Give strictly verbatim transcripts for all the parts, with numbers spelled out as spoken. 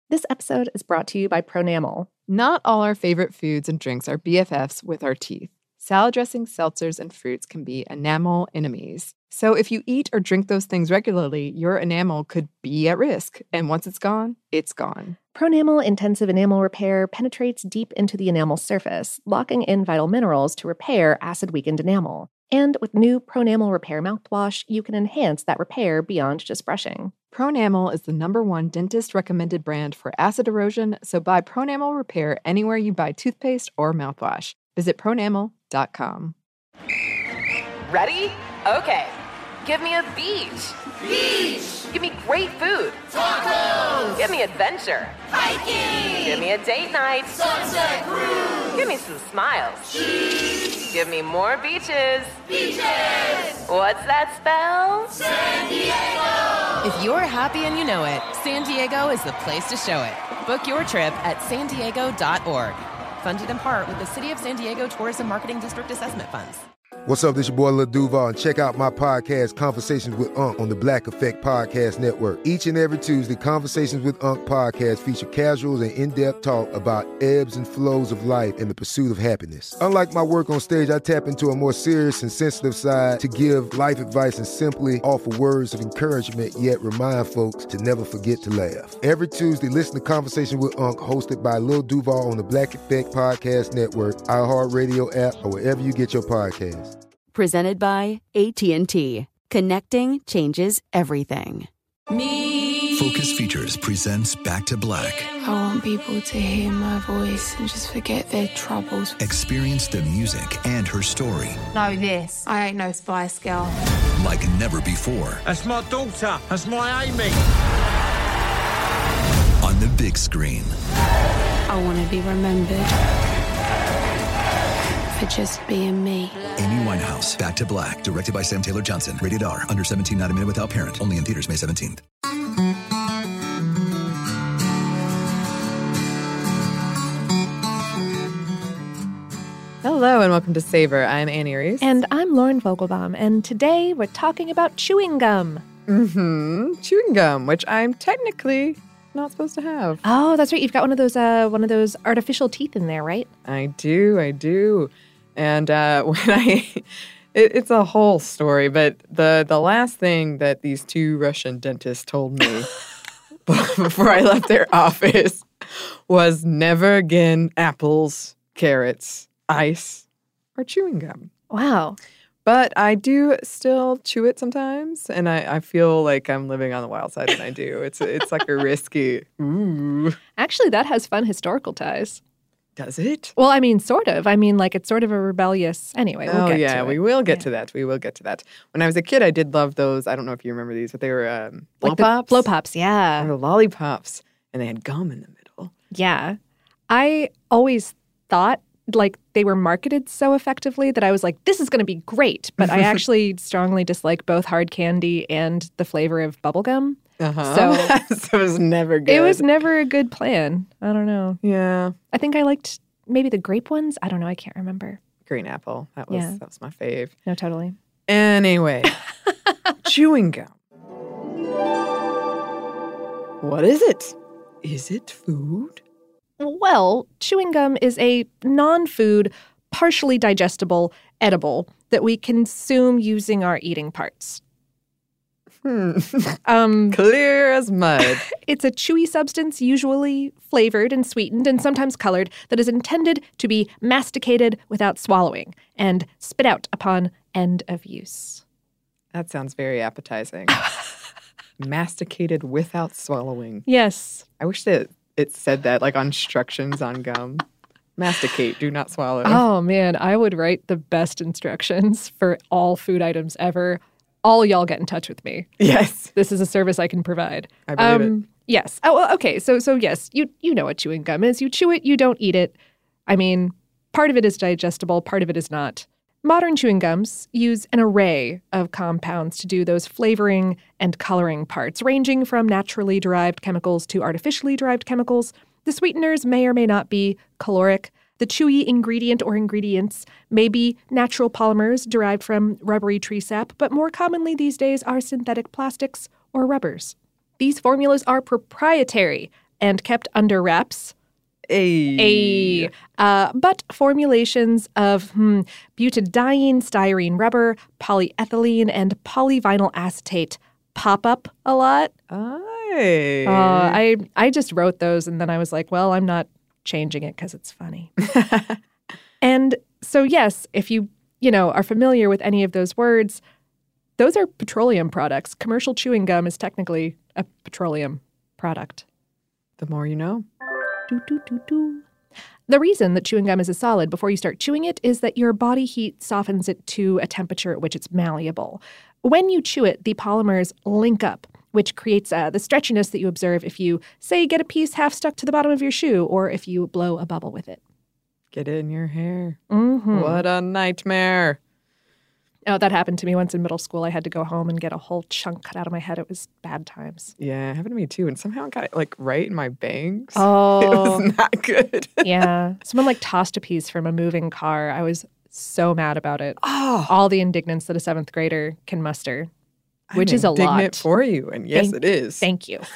This episode is brought to you by Pronamel. Not all our favorite foods and drinks are B F Fs with our teeth. Salad dressings, seltzers, and fruits can be enamel enemies. So if you eat or drink those things regularly, your enamel could be at risk. And once it's gone, it's gone. Pronamel Intensive Enamel Repair penetrates deep into the enamel surface, locking in vital minerals to repair acid-weakened enamel. And with new Pronamel Repair mouthwash, you can enhance that repair beyond just brushing. Pronamel is the number one dentist-recommended brand for acid erosion, so buy Pronamel Repair anywhere you buy toothpaste or mouthwash. Visit pronamel dot com. Ready? Okay. Give me a beach. Beach! Give me great food. Tacos! Give me adventure. Hiking! Give me a date night. Sunset cruise! Give me some smiles. Cheese! Give me more beaches. Beaches! What's that spell? San Diego! If you're happy and you know it, San Diego is the place to show it. Book your trip at san diego dot org. Funded in part with the City of San Diego Tourism Marketing District Assessment Funds. What's up, this your boy Lil Duval, and check out my podcast, Conversations with Unc, on the Black Effect Podcast Network. Each and every Tuesday, Conversations with Unc podcast feature casuals and in-depth talk about ebbs and flows of life and the pursuit of happiness. Unlike my work on stage, I tap into a more serious and sensitive side to give life advice and simply offer words of encouragement, yet remind folks to never forget to laugh. Every Tuesday, listen to Conversation with Unc, hosted by Lil Duval on the Black Effect Podcast Network, iHeartRadio app, or wherever you get your podcasts. Presented by A T and T. Connecting changes everything. Me. Focus Features presents Back to Black. I want people to hear my voice and just forget their troubles. Experience the music and her story. Know this. I ain't no Spice Girl. Like never before. That's my daughter. That's my Amy. On the big screen. I want to be remembered for just being me. Amy Winehouse, Back to Black, directed by Sam Taylor Johnson. Rated R, under seventeen, not a minute without parent. Only in theaters May seventeenth. Hello and welcome to Savor. I'm Annie Reese. And I'm Lauren Vogelbaum, and today we're talking about chewing gum. Mm-hmm. Chewing gum, which I'm technically not supposed to have. Oh, that's right. You've got one of those uh, one of those artificial teeth in there, right? I do, I do. And uh, when I, it, it's a whole story, but the, the last thing that these two Russian dentists told me before I left their office was never again apples, carrots, ice, or chewing gum. Wow. But I do still chew it sometimes, and I, I feel like I'm living on the wild side when I do. It's it's like a risky, ooh. Actually, that has fun historical ties. Does it? Well, I mean, sort of. I mean, like, it's sort of a rebellious... Anyway, we'll oh, get yeah, to it. we will get yeah. to that. We will get to that. When I was a kid, I did love those. I don't know if you remember these, but they were um, blow like pops. Blow pops, yeah. They were lollipops, and they had gum in the middle. Yeah. I always thought, like, they were marketed so effectively that I was like, this is going to be great. But I actually strongly dislike both hard candy and the flavor of bubblegum. Uh-huh. So, so it was never good. It was never a good plan. I don't know. Yeah. I think I liked maybe the grape ones. I don't know. I can't remember. Green apple. That was Yeah. that was my fave. No, totally. Anyway, chewing gum. What is it? Is it food? Well, chewing gum is a non-food, partially digestible edible that we consume using our eating parts. Hmm. Um, Clear as mud. It's a chewy substance, usually flavored and sweetened and sometimes colored, that is intended to be masticated without swallowing and spit out upon end of use. That sounds very appetizing. Masticated without swallowing. Yes. I wish that it said that, like, on instructions on gum. Masticate, do not swallow. Oh, man, I would write the best instructions for all food items ever. All y'all get in touch with me. Yes. This is a service I can provide. I believe um, it. Yes. Oh, well, okay. So, so yes, you you know what chewing gum is. You chew it, you don't eat it. I mean, part of it is digestible, part of it is not. Modern chewing gums use an array of compounds to do those flavoring and coloring parts, ranging from naturally derived chemicals to artificially derived chemicals. The sweeteners may or may not be caloric. The chewy ingredient or ingredients may be natural polymers derived from rubbery tree sap, but more commonly these days are synthetic plastics or rubbers. These formulas are proprietary, and kept under wraps. A. A. Uh, but formulations of hmm, butadiene, styrene rubber, polyethylene, and polyvinyl acetate pop up a lot. Aye. Uh, I, I just wrote those, and then I was like, well, I'm not changing it because it's funny. And so, yes, if you, you know, are familiar with any of those words, those are petroleum products. Commercial chewing gum is technically a petroleum product. The more you know. Do, do, do, do. The reason that chewing gum is a solid before you start chewing it is that your body heat softens it to a temperature at which it's malleable. When you chew it, the polymers link up, which creates uh, the stretchiness that you observe if you, say, get a piece half stuck to the bottom of your shoe or if you blow a bubble with it. Get it in your hair. Mm-hmm. What a nightmare. Oh, that happened to me once in middle school. I had to go home and get a whole chunk cut out of my head. It was bad times. Yeah, it happened to me too. And somehow it got like right in my bangs. Oh. It was not good. Yeah. Someone like tossed a piece from a moving car. I was so mad about it. Oh. All the indignance that a seventh grader can muster, which I'm is a lot. indignant for you. And yes, Thank, it is. Thank you.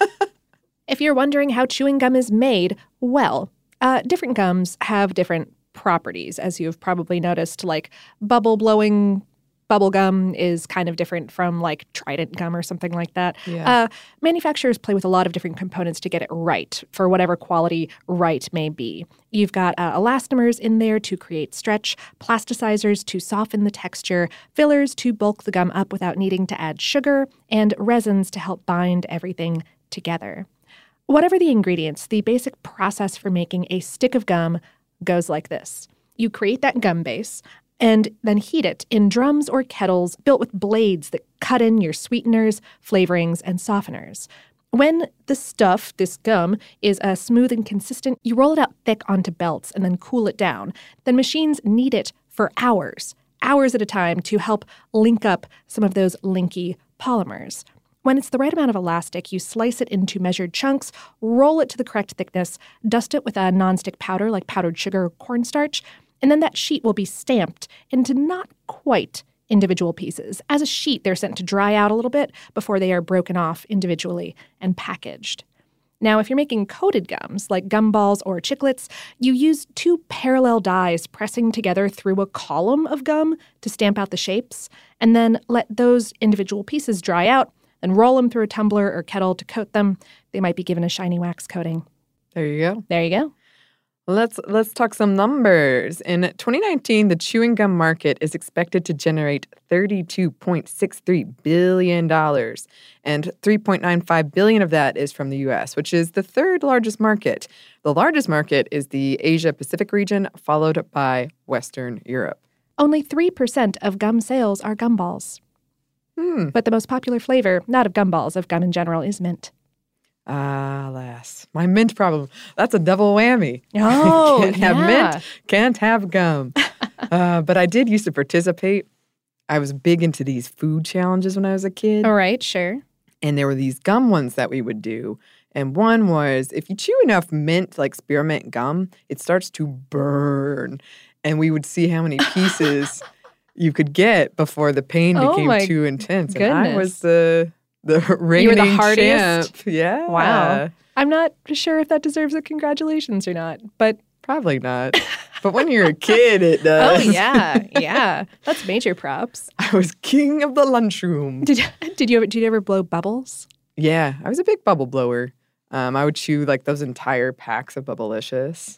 If you're wondering how chewing gum is made, well, uh, different gums have different properties, as you've probably noticed, like bubble blowing bubble gum is kind of different from like Trident gum or something like that. Yeah. Uh, manufacturers play with a lot of different components to get it right for whatever quality right may be. You've got uh, elastomers in there to create stretch, plasticizers to soften the texture, fillers to bulk the gum up without needing to add sugar, and resins to help bind everything together. Whatever the ingredients, the basic process for making a stick of gum goes like this. You create that gum base and then heat it in drums or kettles built with blades that cut in your sweeteners, flavorings, and softeners. When the stuff, this gum, is uh, smooth and consistent, you roll it out thick onto belts and then cool it down. Then machines knead it for hours, hours at a time to help link up some of those linky polymers. When it's the right amount of elastic, you slice it into measured chunks, roll it to the correct thickness, dust it with a nonstick powder like powdered sugar or cornstarch, and then that sheet will be stamped into not quite individual pieces. As a sheet, they're sent to dry out a little bit before they are broken off individually and packaged. Now, if you're making coated gums, like gumballs or chiclets, you use two parallel dies pressing together through a column of gum to stamp out the shapes, and then let those individual pieces dry out, and roll them through a tumbler or kettle to coat them. They might be given a shiny wax coating. There you go. There you go. Let's let's talk some numbers. In twenty nineteen, the chewing gum market is expected to generate thirty-two point six three billion dollars, and three point nine five billion dollars of that is from the U S, which is the third largest market. The largest market is the Asia-Pacific region, followed by Western Europe. Only three percent of gum sales are gumballs. Hmm. But the most popular flavor, not of gumballs, of gum in general, is mint. Ah, alas. My mint problem. That's a double whammy. Oh, Can't have yeah. mint, can't have gum. uh, but I did used to participate. I was big into these food challenges when I was a kid. All right, sure. And there were these gum ones that we would do. And one was, if you chew enough mint, like spearmint gum, it starts to burn. And we would see how many pieces you could get before the pain Oh, became my too intense. And I goodness. was the... The reigning You were the hardiest? champ. Yeah. Wow. I'm not sure if that deserves a congratulations or not, but... Probably not. But when you're a kid, it Oh, does. yeah, yeah. That's major props. I was king of the lunchroom. Did, did, you ever, did you ever blow bubbles? Yeah, I was a big bubble blower. Um, I would chew like those entire packs of Bubblicious.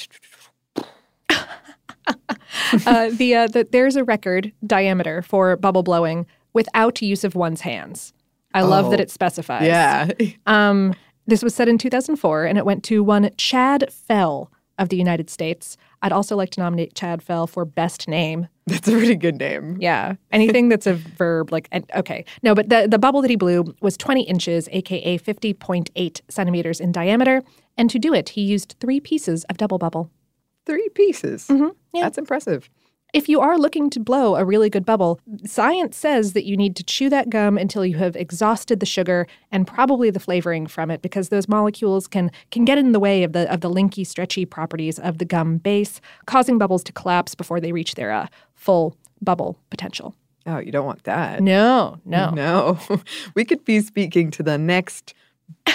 uh, the, uh, the There's a record diameter for bubble blowing without use of one's hands. I love Oh, that it specifies. Yeah. Um, this was set in two thousand four, and it went to one Chad Fell of the United States. I'd also like to nominate Chad Fell for best name. That's a really good name. Yeah. Anything that's a verb, like, and- okay. No, but the, the bubble that he blew was twenty inches, a k a fifty point eight centimeters in diameter. And to do it, he used three pieces of double bubble. Three pieces. Mm-hmm. Yeah. That's impressive. If you are looking to blow a really good bubble, science says that you need to chew that gum until you have exhausted the sugar and probably the flavoring from it, because those molecules can can get in the way of the of the linky, stretchy properties of the gum base, causing bubbles to collapse before they reach their uh, full bubble potential. Oh, you don't want that. No, no. No. We could be speaking to the next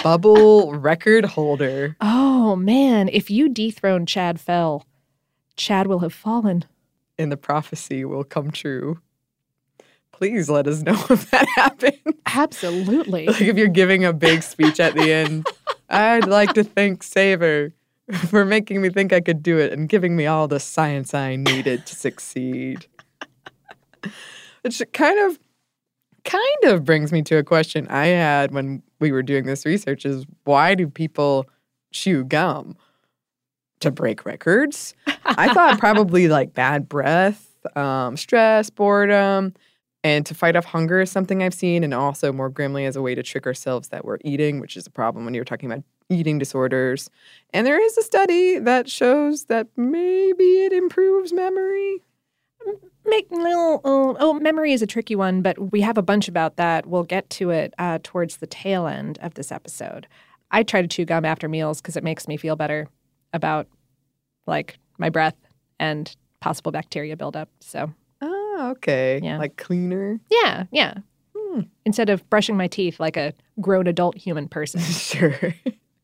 bubble record holder. Oh, man. If you dethrone Chad Fell, Chad will have fallen. And the prophecy will come true. Please let us know if that happened. Absolutely. Like if you're giving a big speech at the end, I'd like to thank Savor for making me think I could do it and giving me all the science I needed to succeed. Which kind of, kind of brings me to a question I had when we were doing this research is why do people chew gum? To break records? I thought probably like bad breath, um, stress, boredom, and to fight off hunger is something I've seen, and also more grimly as a way to trick ourselves that we're eating, which is a problem when you're talking about eating disorders. And there is a study that shows that maybe it improves memory. Make no, oh, oh, memory is a tricky one, but we have a bunch about that. We'll get to it uh, towards the tail end of this episode. I try to chew gum after meals because it makes me feel better about, like, my breath and possible bacteria buildup. So, oh, okay. Yeah. Like cleaner? Yeah, yeah. Hmm. Instead of brushing my teeth like a grown adult human person. Sure.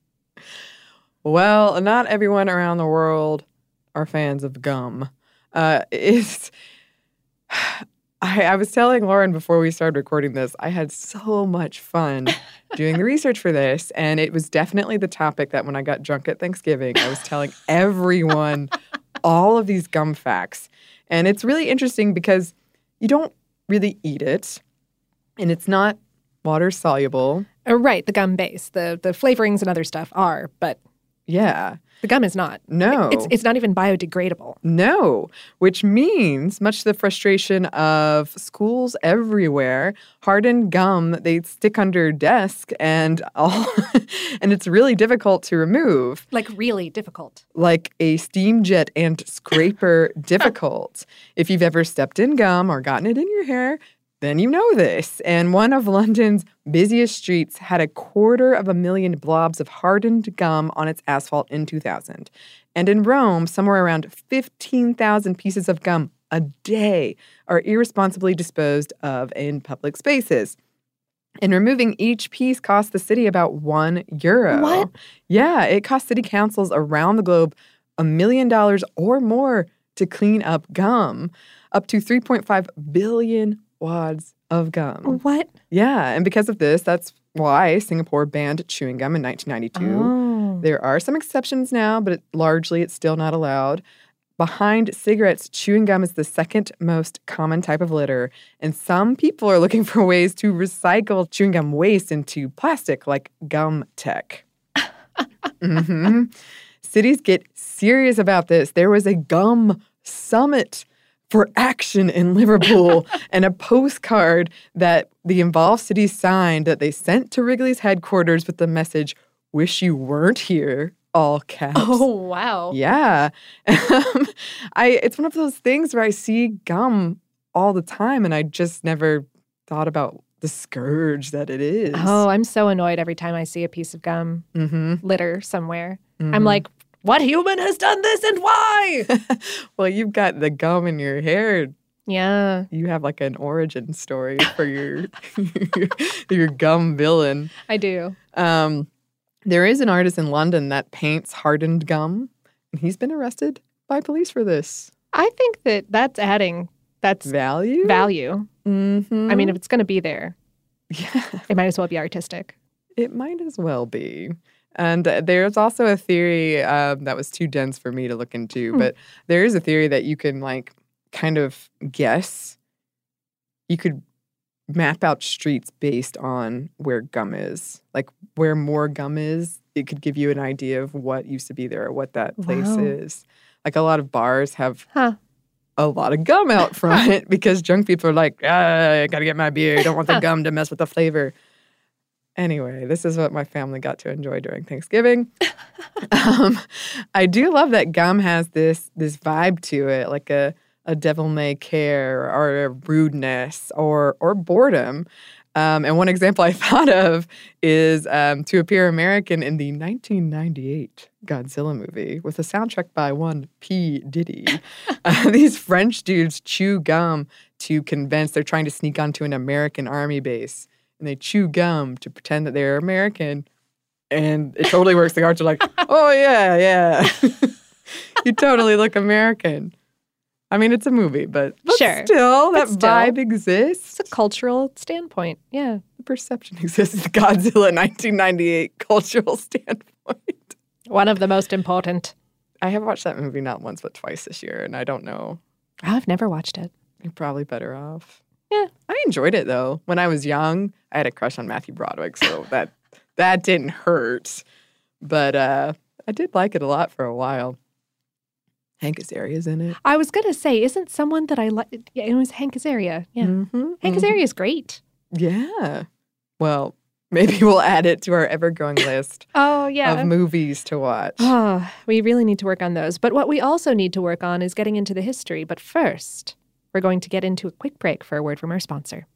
Well, not everyone around the world are fans of gum. Uh, it's... I, I was telling Lauren before we started recording this, I had so much fun doing the research for this. And it was definitely the topic that when I got drunk at Thanksgiving, I was telling everyone all of these gum facts. And it's really interesting because you don't really eat it. And it's not water soluble. Oh, right, the gum base. The, the flavorings and other stuff are, but yeah. The gum is not. No. It's, it's not even biodegradable. No, which means, much to the frustration of schools everywhere, hardened gum, they stick under desk and all, and it's really difficult to remove. Like really difficult. Like a steam jet and scraper difficult. If you've ever stepped in gum or gotten it in your hair, then you know this. And one of London's busiest streets had a quarter of a million blobs of hardened gum on its asphalt in two thousand. And in Rome, somewhere around fifteen thousand pieces of gum a day are irresponsibly disposed of in public spaces. And removing each piece costs the city about one euro. What? Yeah, it costs city councils around the globe a million dollars or more to clean up gum, up to three point five billion wads of gum. What? Yeah, and because of this, that's why Singapore banned chewing gum in nineteen ninety-two. Oh. There are some exceptions now, but it, largely it's still not allowed. Behind cigarettes, chewing gum is the second most common type of litter, and some people are looking for ways to recycle chewing gum waste into plastic, like gum tech. mm-hmm. Cities get serious about this. There was a gum summit for action in Liverpool and a postcard that the involved cities signed that they sent to Wrigley's headquarters with the message, "Wish you weren't here," all caps. Oh, wow. Yeah. Um, I it's one of those things where I see gum all the time and I just never thought about the scourge that it is. Oh, I'm so annoyed every time I see a piece of gum Mm-hmm. litter somewhere. Mm-hmm. I'm like, what human has done this and why? Well, you've got the gum in your hair. Yeah. You have like an origin story for your your gum villain. I do. Um, there is an artist in London that paints hardened gum, and he's been arrested by police for this. I think that that's adding that's Value? value. Mm-hmm. I mean, if it's going to be there, Yeah, it might as well be artistic. it might as well be. And uh, there's also a theory um, that was too dense for me to look into, Hmm. but there is a theory that you can like kind of guess. You could map out streets based on where gum is. Like where more gum is, it could give you an idea of what used to be there or what that place Wow. is. Like a lot of bars have Huh. a lot of gum out front because drunk people are like, ah, I gotta get my beer. I don't want the gum to mess with the flavor. Anyway, this is what my family got to enjoy during Thanksgiving. um, I do love that gum has this this vibe to it, like a a devil may care or a rudeness or or boredom. Um, and one example I thought of is um, To Appear American in the nineteen ninety-eight Godzilla movie with a soundtrack by one P. Diddy. uh, these French dudes chew gum to convince they're trying to sneak onto an American army base. And they chew gum to pretend that they're American And it totally works. The guards are like, oh, yeah, yeah. You totally look American. I mean, it's a movie, but, but Sure. still, that But still. vibe exists. It's a cultural standpoint. Yeah. The perception exists. Godzilla nineteen ninety-eight cultural standpoint. One of the most important. I have watched that movie not once but twice this year, and I don't know. Oh, I've never watched it. You're probably better off. Yeah. I enjoyed it, though. When I was young, I had a crush on Matthew Broderick, so that that didn't hurt. But uh, I did like it a lot for a while. Hank Azaria's in it. I was going to say, isn't someone that I like? Yeah, it was Hank Azaria. Yeah. Mm-hmm, Hank mm-hmm. Azaria is great. Yeah. Well, maybe we'll add it to our ever-growing list Oh, yeah. of movies to watch. Oh, we really need to work on those. But what we also need to work on is getting into the history. But first, we're going to get into a quick break for a word from our sponsor.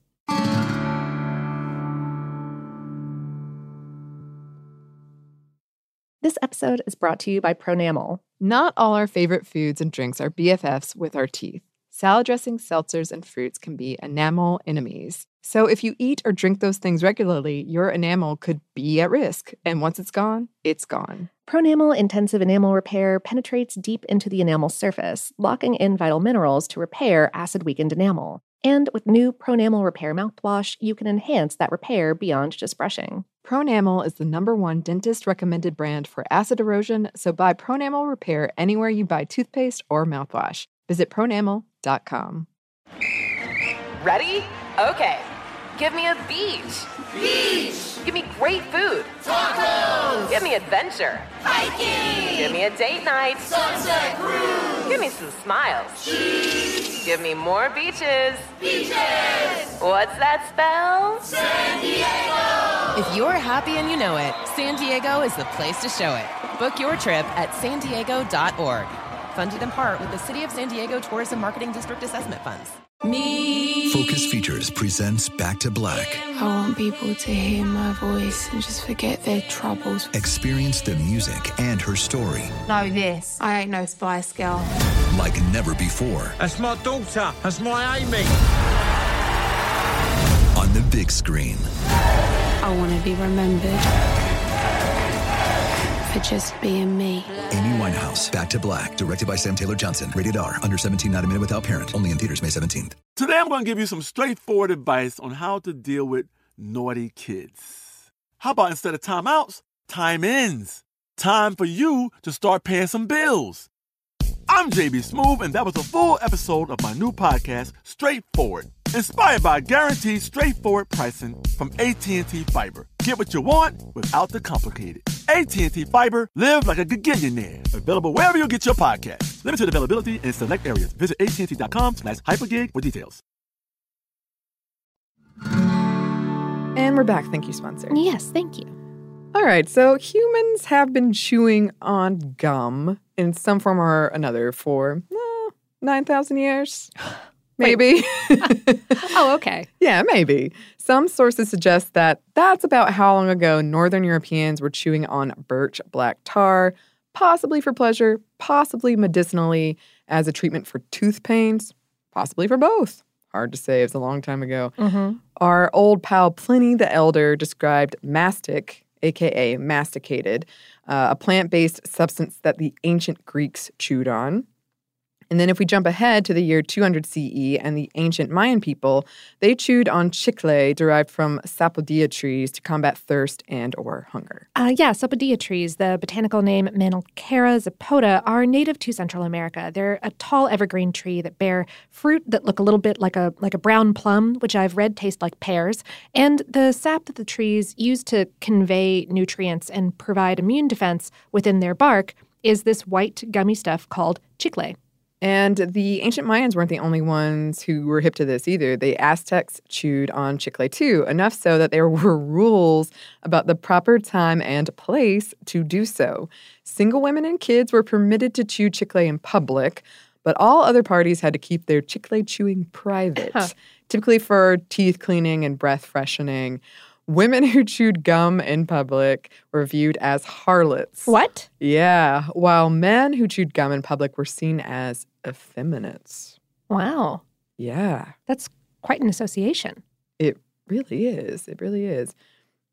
This episode is brought to you by Pronamel. Not all our favorite foods and drinks are B F Fs with our teeth. Salad dressings, seltzers, and fruits can be enamel enemies. So if you eat or drink those things regularly, your enamel could be at risk. And once it's gone, it's gone. Pronamel Intensive Enamel Repair penetrates deep into the enamel surface, locking in vital minerals to repair acid-weakened enamel. And with new Pronamel Repair mouthwash, you can enhance that repair beyond just brushing. Pronamel is the number one dentist-recommended brand for acid erosion, so buy Pronamel Repair anywhere you buy toothpaste or mouthwash. Visit pronamel dot com. Ready? Okay. Give me a beach. Beach. Give me great food. Tacos. Give me adventure. Hiking. Give me a date night. Sunset cruise. Give me some smiles. Cheese. Give me more beaches. Beaches. What's that spell? San Diego. If you're happy and you know it, San Diego is the place to show it. Book your trip at san diego dot org. Funded in part with the City of San Diego Tourism Marketing District Assessment Funds. Me. Focus Features presents Back to Black. I want people to hear my voice and just forget their troubles. Experience the music and her story Know this. I ain't no Spice Girl. like never before That's my daughter. That's my Amy. on the big screen. I want to be remembered for just being me. Amy Winehouse, Back to Black, directed by Sam Taylor Johnson. Rated R, under seventeen, not a minute without parent. Only in theaters May seventeenth. Today I'm going to give you some straightforward advice on how to deal with naughty kids. How about instead of timeouts, time ins? Time for you to start paying some bills. I'm J B Smoove, and that was a full episode of my new podcast, Straightforward, inspired by guaranteed straightforward pricing from A T and T Fiber. Get what you want without the complicated. A T and T Fiber, live like a gigillionaire. Available wherever you get your podcast. Limited availability in select areas. Visit A T and T dot com slash hypergig for details. And we're back. Thank you, sponsor. Yes, thank you. All right, so humans have been chewing on gum in some form or another for uh, nine thousand years. Maybe. Oh, okay. Yeah, maybe. Some sources suggest that that's about how long ago Northern Europeans were chewing on birch black tar, possibly for pleasure, possibly medicinally as a treatment for tooth pains, possibly for both. Hard to say. It was a long time ago. Mm-hmm. Our old pal Pliny the Elder described mastic, a k a masticated, uh, a plant-based substance that the ancient Greeks chewed on. And then if we jump ahead to the year two hundred C E and the ancient Mayan people, they chewed on chicle derived from sapodilla trees to combat thirst and or hunger. Uh, yeah, sapodilla trees, the botanical name Manilcara zapota, are native to Central America. They're a tall evergreen tree that bear fruit that look a little bit like a like a brown plum, which I've read taste like pears. And the sap that the trees use to convey nutrients and provide immune defense within their bark is this white gummy stuff called chicle. And the ancient Mayans weren't the only ones who were hip to this either. The Aztecs chewed on chicle too, enough so that there were rules about the proper time and place to do so. Single women and kids were permitted to chew chicle in public, but all other parties had to keep their chicle chewing private, huh. typically for teeth cleaning and breath freshening. Women who chewed gum in public were viewed as harlots. What? Yeah, while men who chewed gum in public were seen as effeminates. Wow. Yeah. That's quite an association. It really is. It really is.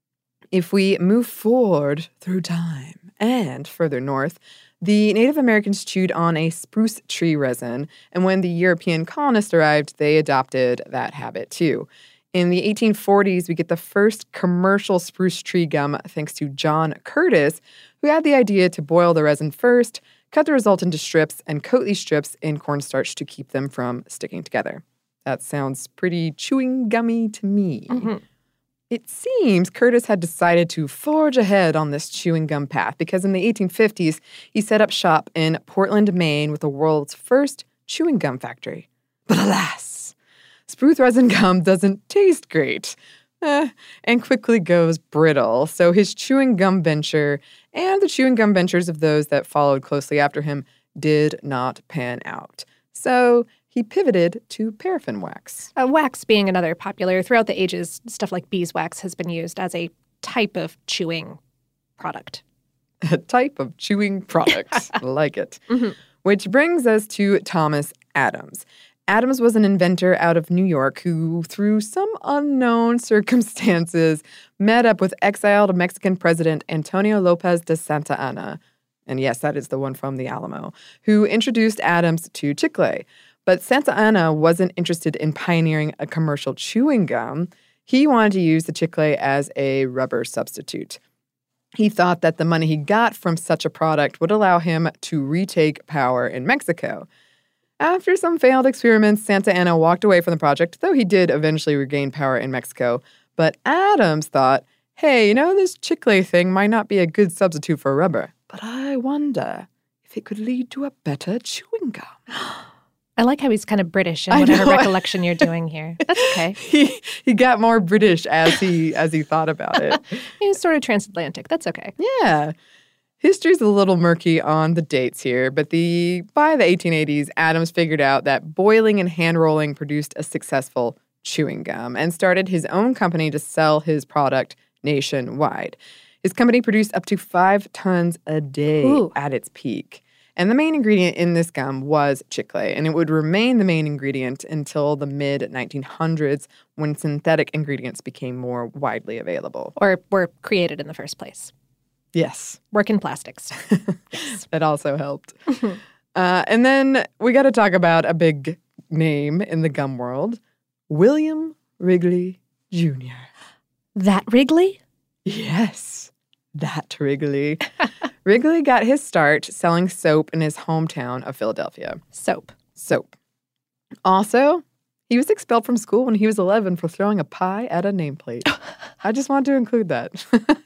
If we move forward through time and further north, the Native Americans chewed on a spruce tree resin, and when the European colonists arrived, they adopted that habit too. In the eighteen forties, we get the first commercial spruce tree gum thanks to John Curtis, who had the idea to boil the resin first, cut the result into strips, and coat these strips in cornstarch to keep them from sticking together. That sounds pretty chewing gummy to me. Mm-hmm. It seems Curtis had decided to forge ahead on this chewing gum path because in the eighteen fifties, he set up shop in Portland, Maine with the world's first chewing gum factory. But alas, spruce resin gum doesn't taste great eh, and quickly goes brittle. So his chewing gum venture and the chewing gum ventures of those that followed closely after him did not pan out. So he pivoted to paraffin wax. Uh, wax being another popular, throughout the ages, stuff like beeswax has been used as a type of chewing product. A type of chewing product. I like it. Mm-hmm. Which brings us to Thomas Adams. Adams was an inventor out of New York who, through some unknown circumstances, met up with exiled Mexican President Antonio Lopez de Santa Anna. And yes, that is the one from the Alamo, who introduced Adams to chicle. But Santa Anna wasn't interested in pioneering a commercial chewing gum. He wanted to use the chicle as a rubber substitute. He thought that the money he got from such a product would allow him to retake power in Mexico. After some failed experiments, Santa Anna walked away from the project, though he did eventually regain power in Mexico. But Adams thought, hey, you know, this chicle thing might not be a good substitute for rubber. But I wonder if it could lead to a better chewing gum. I like how he's kind of British in whatever recollection you're doing here. That's okay. he he got more British as he as he thought about it. He was sort of transatlantic. That's okay. Yeah. History's a little murky on the dates here, but the by the eighteen eighties, Adams figured out that boiling and hand rolling produced a successful chewing gum and started his own company to sell his product nationwide. His company produced up to five tons a day Ooh. At its peak. And the main ingredient in this gum was chicle, and it would remain the main ingredient until the mid nineteen hundreds when synthetic ingredients became more widely available. Or were created in the first place. Yes. Work in plastics. Yes. That also helped. uh, and then we got to talk about a big name in the gum world, William Wrigley Junior That Wrigley? Yes, that Wrigley. Wrigley got his start selling soap in his hometown of Philadelphia. Soap. Soap. Also, he was expelled from school when he was eleven for throwing a pie at a nameplate. I just want to include that.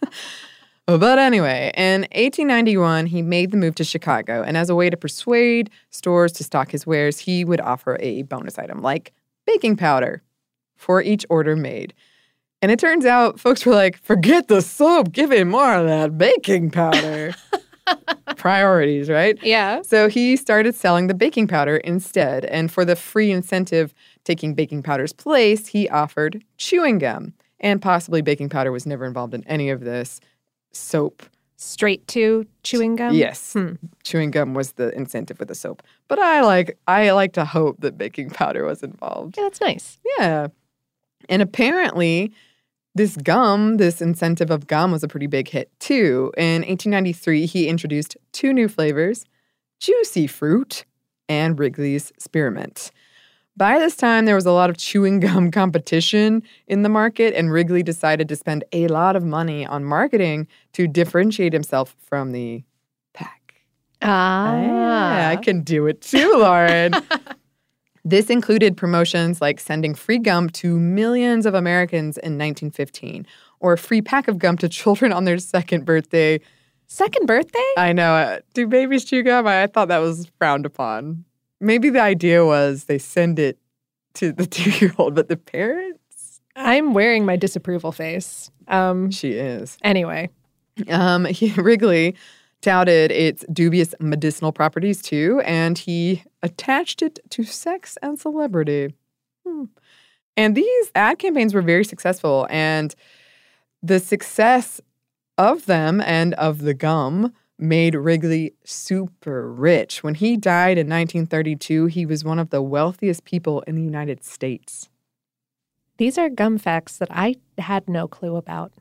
But anyway, in eighteen ninety-one, he made the move to Chicago, and as a way to persuade stores to stock his wares, he would offer a bonus item like baking powder for each order made. And it turns out folks were like, forget the soap, give him more of that baking powder. Priorities, right? Yeah. So he started selling the baking powder instead. And for the free incentive taking baking powder's place, he offered chewing gum. And possibly baking powder was never involved in any of this. Soap. Straight to chewing gum? Yes. Hmm. Chewing gum was the incentive with the soap. But I like I like to hope that baking powder was involved. Yeah, that's nice. Yeah. And apparently, this gum, this incentive of gum was a pretty big hit too. In eighteen ninety-three, he introduced two new flavors, Juicy Fruit and Wrigley's Spearmint. By this time, there was a lot of chewing gum competition in the market, and Wrigley decided to spend a lot of money on marketing to differentiate himself from the pack. Ah. Yeah, I can do it too, Lauren. This included promotions like sending free gum to millions of Americans in nineteen fifteen, or a free pack of gum to children on their second birthday. Second birthday? I know. Uh, do babies chew gum? I, I thought that was frowned upon. Maybe the idea was they send it to the two-year-old, but the parents? I'm wearing my disapproval face. Um, she is. Anyway. Um, he, Wrigley touted its dubious medicinal properties too, and he attached it to sex and celebrity. Hmm. And these ad campaigns were very successful, and the success of them and of the gum made Wrigley super rich. When he died in nineteen thirty-two, he was one of the wealthiest people in the United States. These are gum facts that I had no clue about.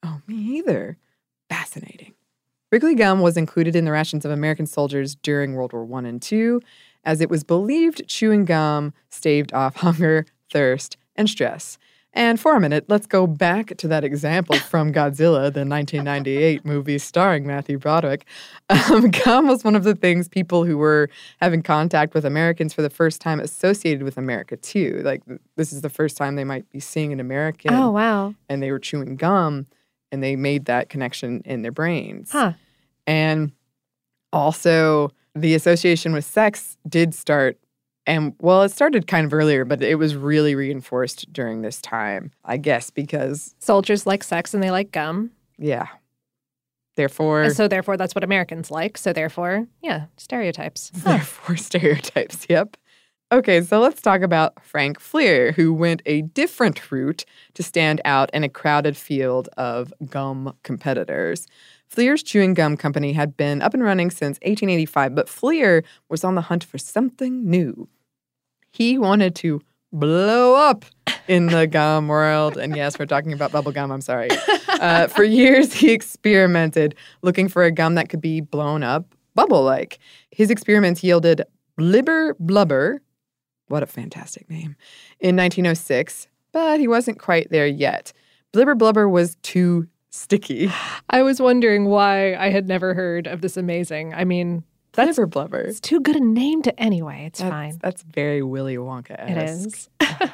Oh, me either. Fascinating. Wrigley gum was included in the rations of American soldiers during World War One and Two, as it was believed chewing gum staved off hunger, thirst, and stress. And for a minute, let's go back to that example from Godzilla, the nineteen ninety-eight movie starring Matthew Broderick. Um, gum was one of the things people who were having contact with Americans for the first time associated with America, too. Like, this is the first time they might be seeing an American. Oh, wow. And they were chewing gum, and they made that connection in their brains. Huh. And also, the association with sex did start, and well, it started kind of earlier, but it was really reinforced during this time, I guess, because soldiers like sex and they like gum. Yeah. Therefore. And so therefore, that's what Americans like. So therefore, yeah, stereotypes. Huh. Therefore, stereotypes, yep. Okay, so let's talk about Frank Fleer, who went a different route to stand out in a crowded field of gum competitors. Fleer's Chewing Gum Company had been up and running since eighteen eighty-five, but Fleer was on the hunt for something new. He wanted to blow up in the gum world. And yes, we're talking about bubble gum, I'm sorry. Uh, for years, he experimented looking for a gum that could be blown up bubble-like. His experiments yielded Blibber Blubber, what a fantastic name, in nineteen oh six, but he wasn't quite there yet. Blibber Blubber was too sticky. I was wondering why I had never heard of this amazing. I mean, that's Blibber Blubber. It's too good a name to anyway. It's that's, fine. That's very Willy Wonka-esque. It is.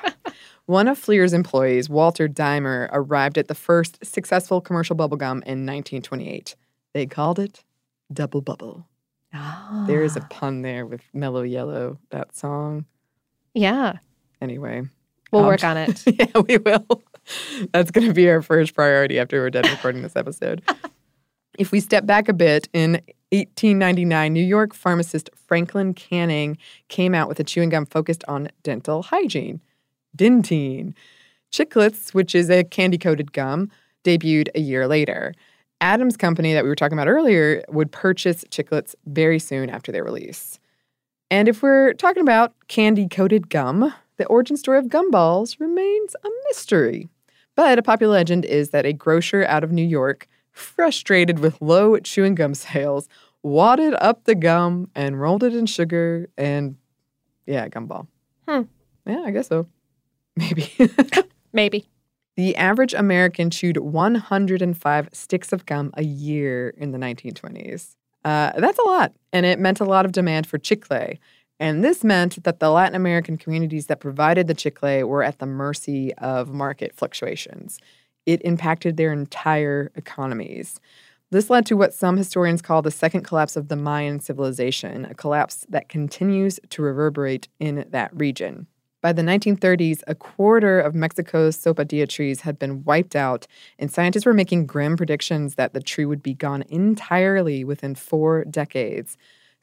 One of Fleer's employees, Walter Dimer, arrived at the first successful commercial bubblegum in nineteen twenty-eight. They called it Double Bubble. Oh. There is a pun there with Mellow Yellow, that song. Yeah. Anyway. We'll um, work on it. Yeah, we will. That's going to be our first priority after we're done recording this episode. If we step back a bit, in eighteen ninety-nine, New York pharmacist Franklin Canning came out with a chewing gum focused on dental hygiene. Dentyne. Chiclets, which is a candy-coated gum, debuted a year later. Adams Company that we were talking about earlier would purchase Chiclets very soon after their release. And if we're talking about candy-coated gum, the origin story of gumballs remains a mystery. But a popular legend is that a grocer out of New York, frustrated with low chewing gum sales, wadded up the gum and rolled it in sugar and, yeah, gumball. Hmm. Yeah, I guess so. Maybe. Maybe. The average American chewed one hundred five sticks of gum a year in the nineteen twenties. Uh, that's a lot, and it meant a lot of demand for chicle. And this meant that the Latin American communities that provided the chicle were at the mercy of market fluctuations. It impacted their entire economies. This led to what some historians call the second collapse of the Mayan civilization, a collapse that continues to reverberate in that region. By the nineteen thirties, a quarter of Mexico's sopadilla trees had been wiped out, and scientists were making grim predictions that the tree would be gone entirely within four decades.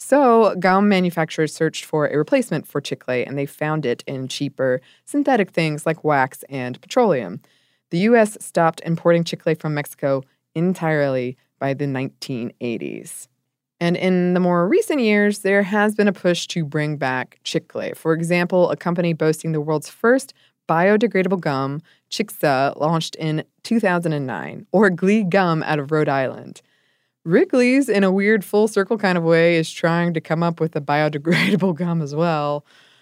So gum manufacturers searched for a replacement for chicle, and they found it in cheaper synthetic things like wax and petroleum. The U S stopped importing chicle from Mexico entirely by the nineteen eighties. And in the more recent years, there has been a push to bring back chicle. For example, a company boasting the world's first biodegradable gum, Chixa, launched in two thousand nine, or Glee Gum out of Rhode Island. Wrigley's, in a weird full circle kind of way, is trying to come up with a biodegradable gum as well.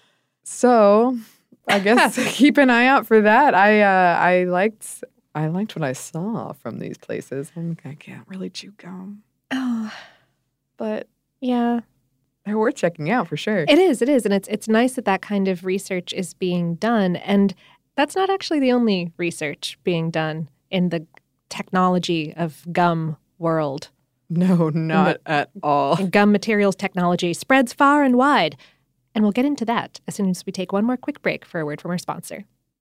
So, I guess keep an eye out for that. I uh, I liked I liked what I saw from these places. I'm, I can't really chew gum. Oh, but yeah, they're worth checking out for sure. It is, it is, and it's it's nice that that kind of research is being done, and that's not actually the only research being done in the technology of gum world. No, not the, at all. Gum materials technology spreads far and wide, and we'll get into that as soon as we take one more quick break for a word from our sponsor.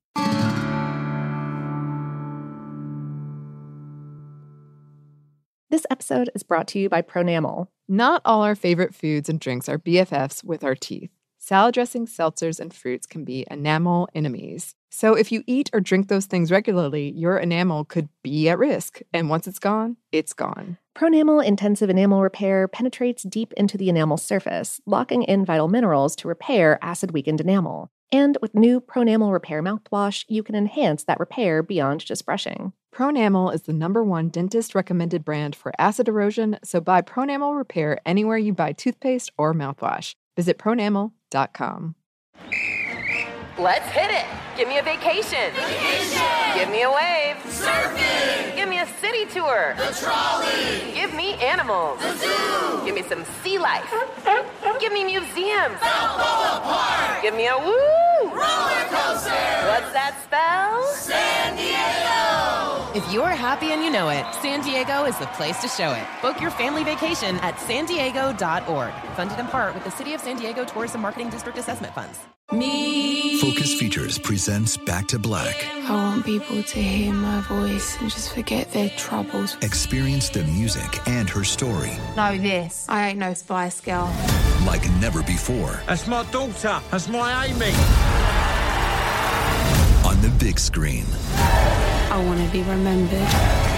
This episode is brought to you by Pronamel. Not all our favorite foods and drinks are B F Fs with our teeth. Salad dressings, seltzers, and fruits can be enamel enemies. So if you eat or drink those things regularly, your enamel could be at risk. And once it's gone, it's gone. Pronamel Intensive Enamel Repair penetrates deep into the enamel surface, locking in vital minerals to repair acid-weakened enamel. And with new Pronamel Repair mouthwash, you can enhance that repair beyond just brushing. Pronamel is the number one dentist-recommended brand for acid erosion, so buy Pronamel Repair anywhere you buy toothpaste or mouthwash. Visit pronamel dot com. Let's hit it. Give me a vacation. Vacation. Give me a wave. Surfing. Give me a city tour. The trolley. Give me animals. The zoo. Give me some sea life. Give me museums. Balboa Park. Give me a woo. Roller coaster. What's that spell? San Diego. If you're happy and you know it, San Diego is the place to show it. Book your family vacation at san diego dot org. Funded in part with the City of San Diego Tourism Marketing District Assessment Funds. Me. Focus Features presents Back to Black. I want people to hear my voice and just forget their troubles. Experience the music and her story Know this. I ain't no Spice Girl. like never before. That's my daughter. That's my Amy. On the big screen. I want to be remembered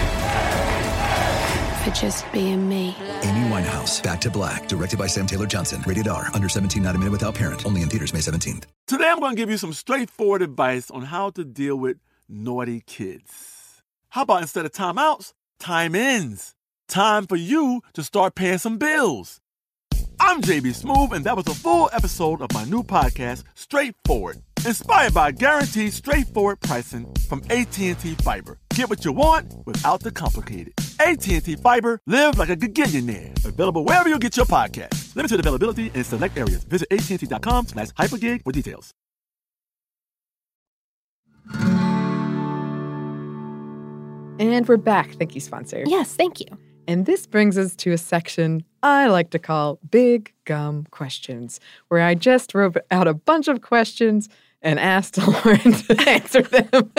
for just being me. Amy Winehouse, Back to Black, directed by Sam Taylor Johnson. Rated R, under seventeen, not a minute without parent. Only in theaters May seventeenth. Today I'm going to give you some straightforward advice on how to deal with naughty kids. How about instead of timeouts, time ins? Time for you to start paying some bills. I'm J B Smoove, and that was a full episode of my new podcast, Straightforward, inspired by guaranteed straightforward pricing from A T and T Fiber. Get what you want without the complicated. A T and T Fiber, live like a gigillionaire. Available wherever you get your podcast. Limited availability in select areas. Visit A T and T dot com slash hypergig for details. And we're back. Thank you, sponsor. Yes, thank you. And this brings us to a section I like to call Big Gum Questions, where I just wrote out a bunch of questions and asked Lauren to answer them.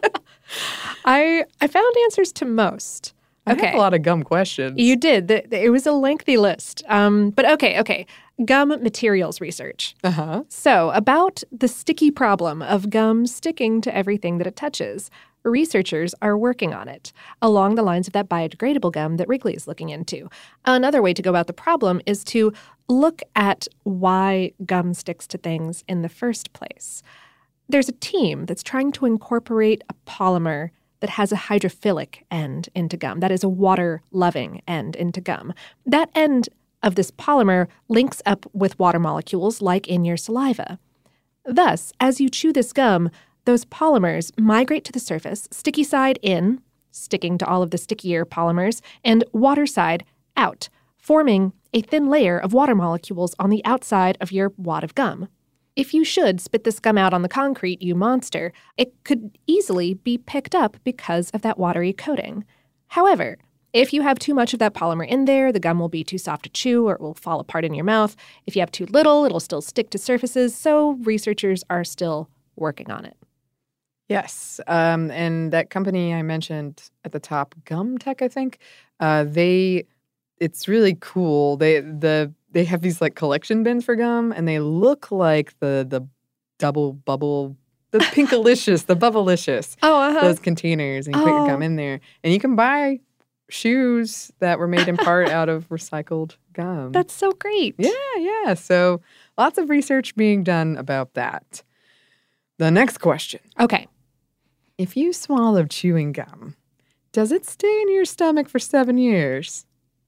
I I found answers to most. I Okay. have a lot of gum questions. You did. The, the- it was a lengthy list. Um, but okay, okay. Gum materials research. Uh-huh. So, about the sticky problem of gum sticking to everything that it touches. Researchers are working on it, along the lines of that biodegradable gum that Wrigley is looking into. Another way to go about the problem is to look at why gum sticks to things in the first place. There's a team that's trying to incorporate a polymer that has a hydrophilic end into gum. That is a water-loving end into gum. That end of this polymer links up with water molecules like in your saliva. Thus, as you chew this gum, those polymers migrate to the surface, sticky side in, sticking to all of the stickier polymers, and water side out, forming a thin layer of water molecules on the outside of your wad of gum. If you should spit this gum out on the concrete, you monster, it could easily be picked up because of that watery coating. However, if you have too much of that polymer in there, the gum will be too soft to chew or it will fall apart in your mouth. If you have too little, it'll still stick to surfaces, so researchers are still working on it. Yes. Um, and that company I mentioned at the top, Gum Tech, I think, uh, they, it's really cool. They, the, they have these like collection bins for gum, and they look like the, the double bubble, the Pinkalicious, the Bubblicious. Oh, uh-huh. Those containers, and you put your gum Oh. in there. And you can buy shoes that were made in part out of recycled gum. That's so great. Yeah, yeah. So lots of research being done about that. The next question. Okay. If you swallow chewing gum, does it stay in your stomach for seven years?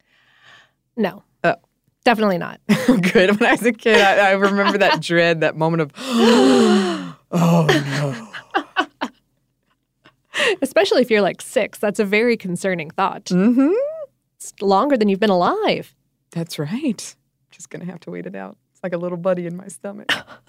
No. Oh. Definitely not. Good. When I was a kid, I, I remember that dread, that moment of, oh, no. Especially if you're like six. That's a very concerning thought. Mm-hmm. It's longer than you've been alive. That's right. Just going to have to wait it out. It's like a little buddy in my stomach.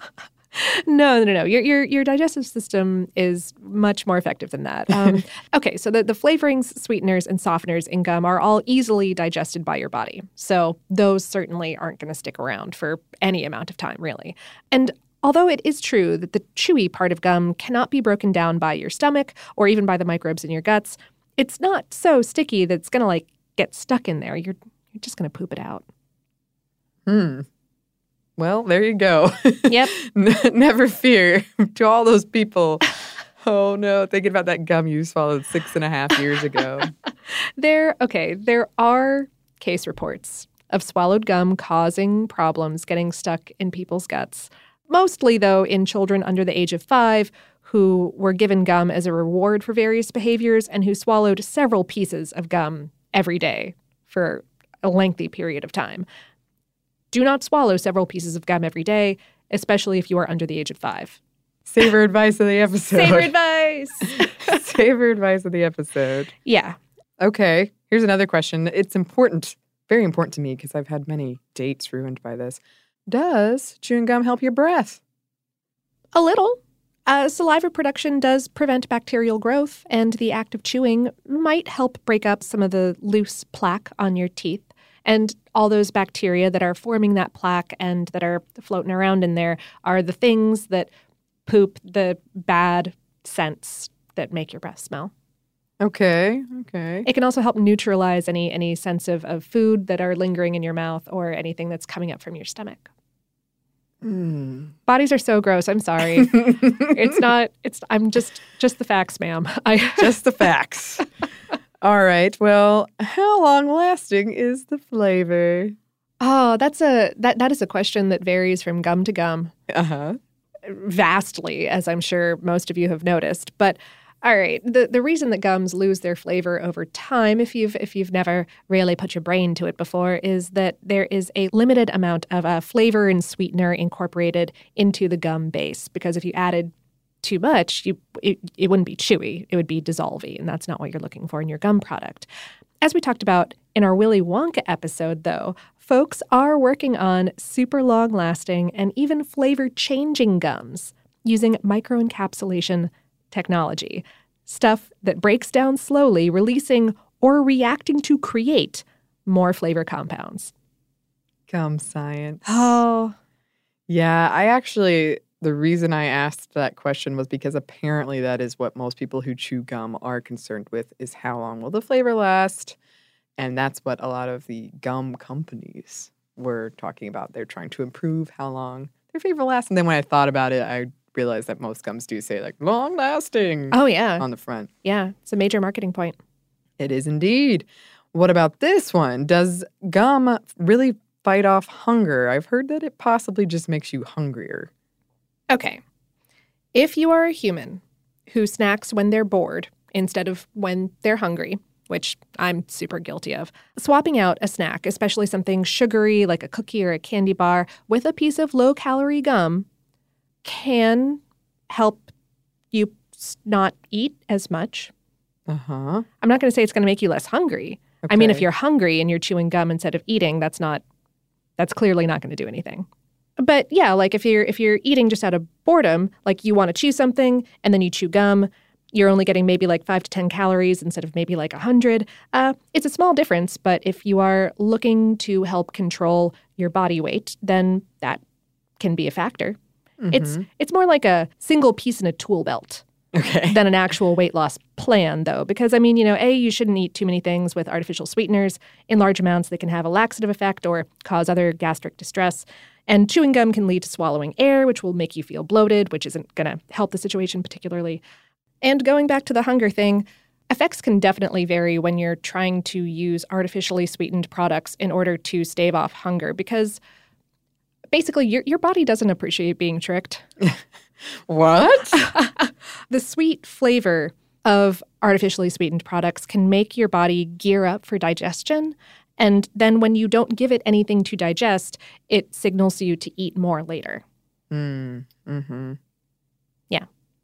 No, no, no. Your your your digestive system is much more effective than that. Um, okay, so the, the flavorings, sweeteners, and softeners in gum are all easily digested by your body. So those certainly aren't going to stick around for any amount of time, really. And although it is true that the chewy part of gum cannot be broken down by your stomach or even by the microbes in your guts, it's not so sticky that it's going to like get stuck in there. You're you're just going to poop it out. Hmm. Well, there you go. Yep. Never fear. To all those people, oh no, thinking about that gum you swallowed six and a half years ago. There, okay, there are case reports of swallowed gum causing problems getting stuck in people's guts. Mostly, though, in children under the age of five who were given gum as a reward for various behaviors and who swallowed several pieces of gum every day for a lengthy period of time. Do not swallow several pieces of gum every day, especially if you are under the age of five. Savor advice of the episode. Savor advice. Savor advice of the episode. Yeah. Okay, here's another question. It's important, very important to me because I've had many dates ruined by this. Does chewing gum help your breath? A little. Uh, saliva production does prevent bacterial growth, and the act of chewing might help break up some of the loose plaque on your teeth. And all those bacteria that are forming that plaque and that are floating around in there are the things that poop the bad scents that make your breath smell. Okay, okay. It can also help neutralize any any sense of, of food that are lingering in your mouth or anything that's coming up from your stomach. Mm. Bodies are so gross. I'm sorry. It's not, it's, I'm just, just the facts, ma'am. I Just the facts. All right. Well, how long lasting is the flavor? Oh, that's a, that, that is a question that varies from gum to gum. Uh-huh. Vastly, as I'm sure most of you have noticed. But all right, the, the reason that gums lose their flavor over time, if you've if you've never really put your brain to it before, is that there is a limited amount of uh, flavor and sweetener incorporated into the gum base. Because if you added too much, you it, it wouldn't be chewy. It would be dissolvey, and that's not what you're looking for in your gum product. As we talked about in our Willy Wonka episode, though, folks are working on super long-lasting and even flavor-changing gums using microencapsulation technology, stuff that breaks down slowly, releasing or reacting to create more flavor compounds. Gum science. Oh. Yeah, I actually, the reason I asked that question was because apparently that is what most people who chew gum are concerned with, is how long will the flavor last? And that's what a lot of the gum companies were talking about. They're trying to improve how long their flavor lasts. And then when I thought about it, I realized that most gums do say, like, long-lasting. Oh, yeah. On the front. Yeah, it's a major marketing point. It is indeed. What about this one? Does gum really fight off hunger? I've heard that it possibly just makes you hungrier. Okay. If you are a human who snacks when they're bored instead of when they're hungry, which I'm super guilty of, swapping out a snack, especially something sugary like a cookie or a candy bar, with a piece of low-calorie gum can help you not eat as much. Uh-huh. I'm not going to say it's going to make you less hungry. Okay. I mean, if you're hungry and you're chewing gum instead of eating, that's not, that's clearly not going to do anything. But yeah, like if you're if you're eating just out of boredom, like you want to chew something and then you chew gum, you're only getting maybe like five to ten calories instead of maybe like one hundred. Uh, it's a small difference, but if you are looking to help control your body weight, then that can be a factor. Mm-hmm. It's it's more like a single piece in a tool belt okay. than an actual weight loss plan, though. Because, I mean, you know, A, you shouldn't eat too many things with artificial sweeteners. In large amounts, they can have a laxative effect or cause other gastric distress. And chewing gum can lead to swallowing air, which will make you feel bloated, which isn't going to help the situation particularly. And going back to the hunger thing, effects can definitely vary when you're trying to use artificially sweetened products in order to stave off hunger, because basically your your body doesn't appreciate being tricked. What? The sweet flavor of artificially sweetened products can make your body gear up for digestion. And then when you don't give it anything to digest, it signals you to eat more later. Mm, mm-hmm. Yeah.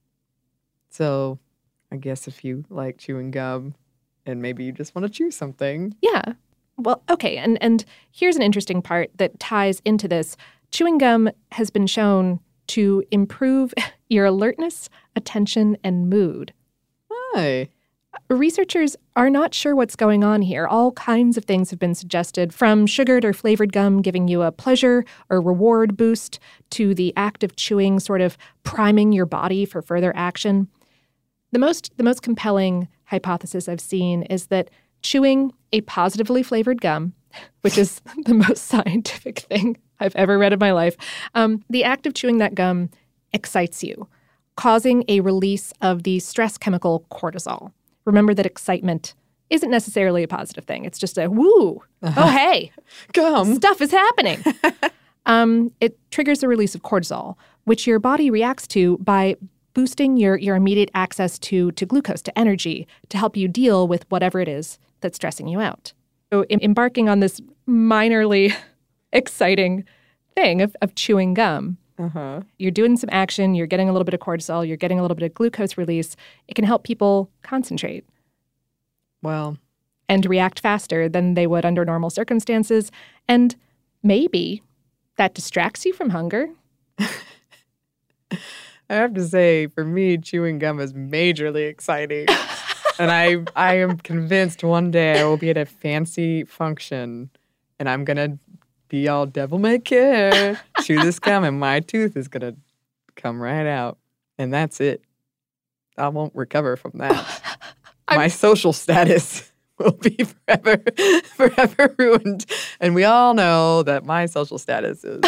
So I guess if you like chewing gum and maybe you just want to chew something. Yeah. Well, okay. And, and here's an interesting part that ties into this. Chewing gum has been shown to improve your alertness, attention, and mood. Hi. Researchers are not sure what's going on here. All kinds of things have been suggested, from sugared or flavored gum giving you a pleasure or reward boost to the act of chewing sort of priming your body for further action. The most, the most compelling hypothesis I've seen is that chewing a positively flavored gum, which is the most scientific thing I've ever read in my life, um, the act of chewing that gum excites you, causing a release of the stress chemical cortisol. Remember that excitement isn't necessarily a positive thing. It's just a, woo, uh-huh. Oh, hey, gum. Stuff is happening. Um, it triggers the release of cortisol, which your body reacts to by boosting your, your immediate access to, to glucose, to energy, to help you deal with whatever it is that's stressing you out. So em- embarking on this minorly exciting thing of, of chewing gum, Uh-huh. you're doing some action, you're getting a little bit of cortisol, you're getting a little bit of glucose release. It can help people concentrate. Well. And react faster than they would under normal circumstances. And maybe that distracts you from hunger. I have to say, for me, chewing gum is majorly exciting. And I I am convinced one day I will be at a fancy function and I'm going to be all devil may care, chew this gum, and my tooth is going to come right out. And that's it. I won't recover from that. My social status will be forever, forever ruined. And we all know that my social status is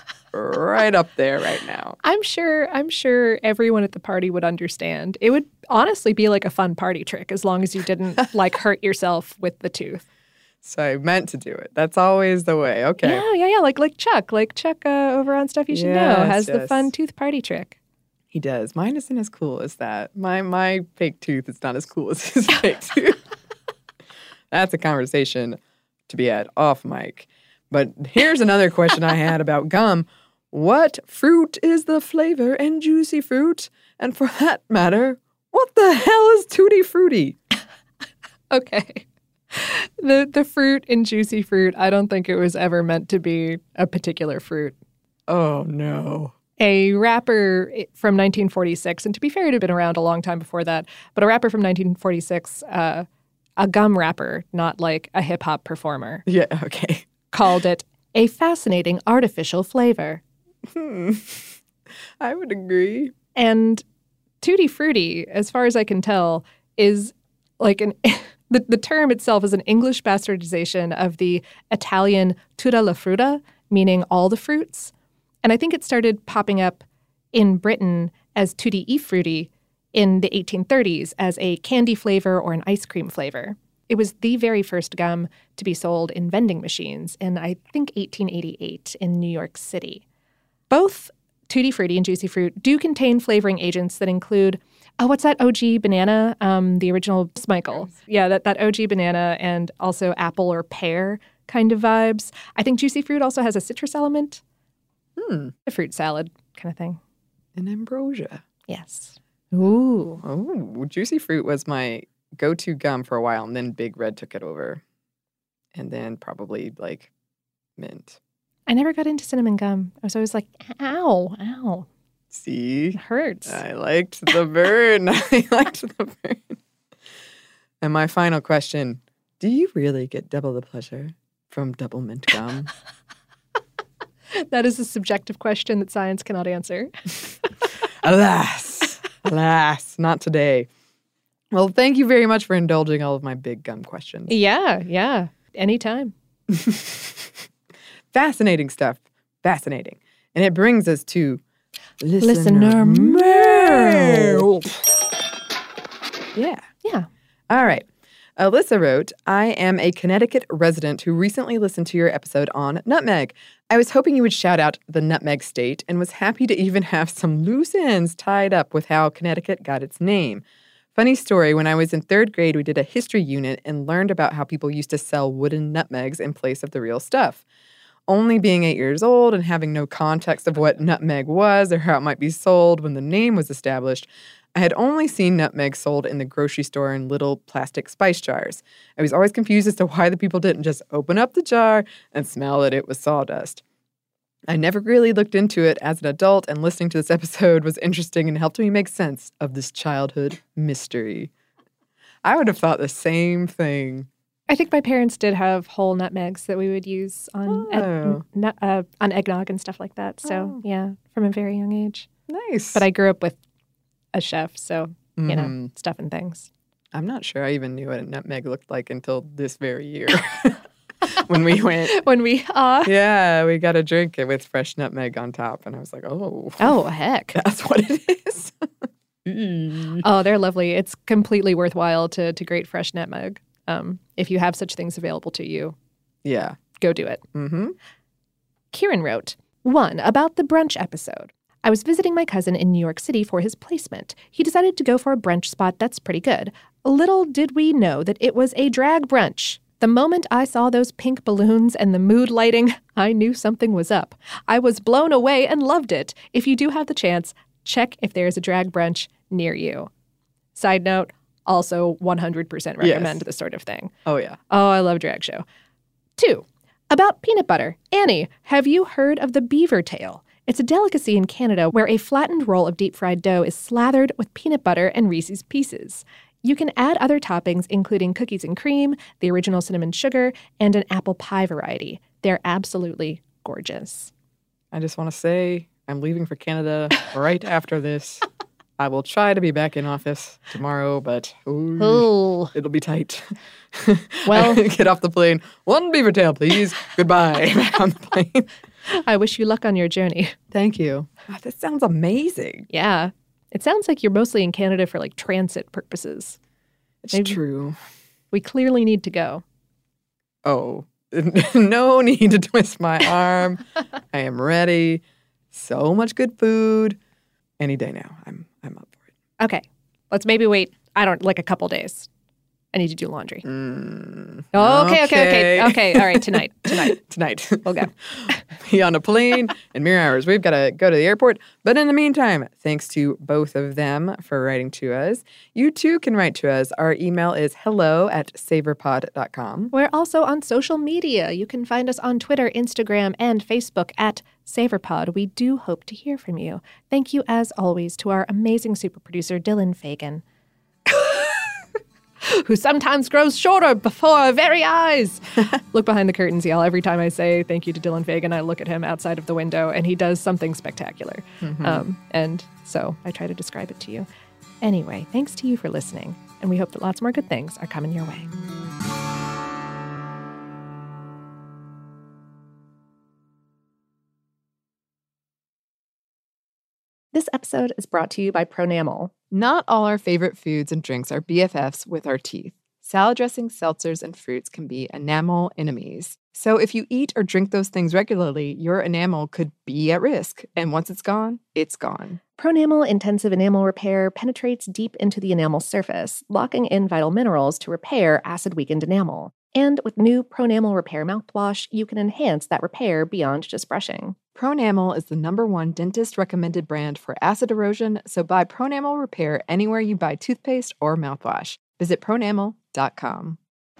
right up there right now. I'm sure I'm sure everyone at the party would understand. It would honestly be like a fun party trick as long as you didn't like hurt yourself with the tooth. So I meant to do it. That's always the way. Okay. Yeah, yeah, yeah. Like like Chuck. Like Chuck uh, over on Stuff You Should Yes, Know has the yes. fun tooth party trick. He does. Mine isn't as cool as that. My my fake tooth is not as cool as his fake tooth. That's a conversation to be had off mic. But here's another question I had about gum. What fruit is the flavor in Juicy Fruit? And for that matter, what the hell is Tutti Frutti? Okay. The the fruit in Juicy Fruit, I don't think it was ever meant to be a particular fruit. Oh, no. A rapper from nineteen forty-six, and to be fair, it had been around a long time before that, but a rapper from nineteen forty-six, uh, a gum rapper, not like a hip-hop performer. Yeah, okay. Called it a fascinating artificial flavor. Hmm. I would agree. And Tutti Frutti, as far as I can tell, is like an... The, the term itself is an English bastardization of the Italian tutta la frutta, meaning all the fruits. And I think it started popping up in Britain as Tutti Frutti in the eighteen thirties as a candy flavor or an ice cream flavor. It was the very first gum to be sold in vending machines in, I think, eighteen eighty-eight in New York City. Both Tutti Frutti and Juicy Fruit do contain flavoring agents that include, oh, what's that O G banana? Um, the original Smykel. Yeah, that, that O G banana and also apple or pear kind of vibes. I think Juicy Fruit also has a citrus element. Hmm. A fruit salad kind of thing. And ambrosia. Yes. Ooh. Oh, Juicy Fruit was my go-to gum for a while, and then Big Red took it over. And then probably, like, mint. I never got into cinnamon gum. I was always like, ow, ow. See? It hurts. I liked the burn. I liked the burn. And my final question, do you really get double the pleasure from double mint gum? That is a subjective question that science cannot answer. Alas, alas, not today. Well, thank you very much for indulging all of my big gum questions. Yeah, yeah. Anytime. Fascinating stuff. Fascinating. And it brings us to Listener mail. Yeah. Yeah. All right. Alyssa wrote, I am a Connecticut resident who recently listened to your episode on nutmeg. I was hoping you would shout out the nutmeg state and was happy to even have some loose ends tied up with how Connecticut got its name. Funny story, when I was in third grade, we did a history unit and learned about how people used to sell wooden nutmegs in place of the real stuff. Only being eight years old and having no context of what nutmeg was or how it might be sold when the name was established, I had only seen nutmeg sold in the grocery store in little plastic spice jars. I was always confused as to why the people didn't just open up the jar and smell that it was sawdust. I never really looked into it as an adult, and listening to this episode was interesting and helped me make sense of this childhood mystery. I would have thought the same thing. I think my parents did have whole nutmegs that we would use on Oh. ed- n- uh, on eggnog and stuff like that. So, Oh. yeah, from a very young age. Nice. But I grew up with a chef, so, you know, Mhm. stuff and things. I'm not sure I even knew what a nutmeg looked like until this very year. When we went, When we, uh, yeah, we got a drink with fresh nutmeg on top. And I was like, oh. oh, heck. That's what it is. Mm. Oh, they're lovely. It's completely worthwhile to to grate fresh nutmeg. Um, if you have such things available to you, Yeah. go do it. Mm-hmm. Kieran wrote, One, about the brunch episode. I was visiting my cousin in New York City for his placement. He decided to go for a brunch spot that's pretty good. Little did we know that it was a drag brunch. The moment I saw those pink balloons and the mood lighting, I knew something was up. I was blown away and loved it. If you do have the chance, check if there's a drag brunch near you. Side note, also one hundred percent recommend Yes. this sort of thing. Oh, yeah. Oh, I love drag show. Two, about peanut butter. Annie, have you heard of the beaver tail? It's a delicacy in Canada where a flattened roll of deep-fried dough is slathered with peanut butter and Reese's Pieces. You can add other toppings, including cookies and cream, the original cinnamon sugar, and an apple pie variety. They're absolutely gorgeous. I just want to say I'm leaving for Canada right after this. I will try to be back in office tomorrow, but ooh, Oh. it'll be tight. Well- get off the plane. One beaver tail, please. Goodbye. Back on the plane. I wish you luck on your journey. Thank you. God, this sounds amazing. Yeah. It sounds like you're mostly in Canada for like transit purposes. It's Maybe- true. We clearly need to go. Oh, no need to twist my arm. I am ready. So much good food. Any day now. I'm I'm up for it. Okay. Let's maybe wait, I don't, like a couple days. I need to do laundry. Mm, Oh, okay, okay, okay. Okay, all right, tonight. Tonight. Tonight. We'll go. Be on a plane in mere hours. We've got to go to the airport. But in the meantime, thanks to both of them for writing to us. You too can write to us. Our email is hello at saverpod dot com. We're also on social media. You can find us on Twitter, Instagram, and Facebook at SaverPod. We do hope to hear from you. Thank you, as always, to our amazing super producer, Dylan Fagan, who sometimes grows shorter before our very eyes. Look behind the curtains, y'all. Every time I say thank you to Dylan Fagan, I look at him outside of the window, and he does something spectacular. Mhm. Um, and so I try to describe it to you. Anyway, thanks to you for listening, and we hope that lots more good things are coming your way. This episode is brought to you by Pronamel. Not all our favorite foods and drinks are B F Fs with our teeth. Salad dressings, seltzers, and fruits can be enamel enemies. So if you eat or drink those things regularly, your enamel could be at risk. And once it's gone, it's gone. Pronamel Intensive Enamel Repair penetrates deep into the enamel surface, locking in vital minerals to repair acid-weakened enamel. And with new Pronamel Repair mouthwash, you can enhance that repair beyond just brushing. Pronamel is the number one dentist-recommended brand for acid erosion, so buy Pronamel Repair anywhere you buy toothpaste or mouthwash. Visit pronamel dot com.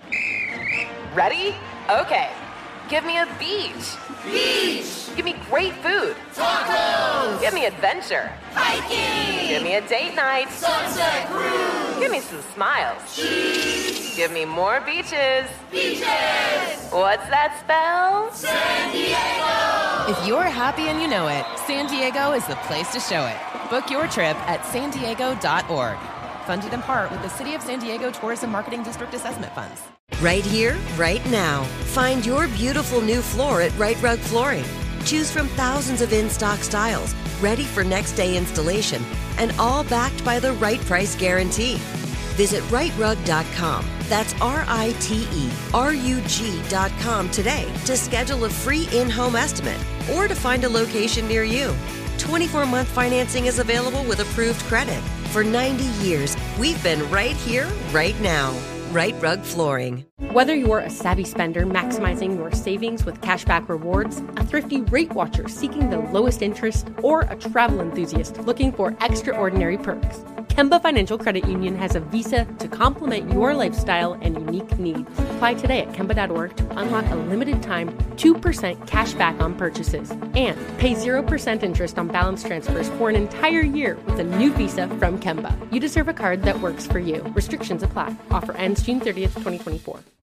Ready? Okay. Give me a beach. Beach. Give me great food. Tacos. Give me adventure. Hiking. Give me a date night. Sunset cruise. Give me some smiles. Cheese. Give me more beaches. Beaches. What's that spell? San Diego. If you're happy and you know it, San Diego is the place to show it. Book your trip at san diego dot org. Funded in part with the City of San Diego Tourism Marketing District Assessment Funds. Right here, right now. Find your beautiful new floor at Right Rug Flooring. Choose from thousands of in-stock styles, ready for next day installation, and all backed by the right price guarantee. Visit right rug dot com. That's R I T E R U G dot com today to schedule a free in-home estimate or to find a location near you. twenty-four month financing is available with approved credit. For ninety years, we've been right here, right now. Right Rug Flooring. Whether you're a savvy spender maximizing your savings with cashback rewards, a thrifty rate watcher seeking the lowest interest, or a travel enthusiast looking for extraordinary perks, Kemba Financial Credit Union has a visa to complement your lifestyle and unique needs. Apply today at kemba dot org to unlock a limited time two percent cash back on purchases and pay zero percent interest on balance transfers for an entire year with a new visa from Kemba. You deserve a card that works for you. Restrictions apply. Offer ends June thirtieth, twenty twenty-four.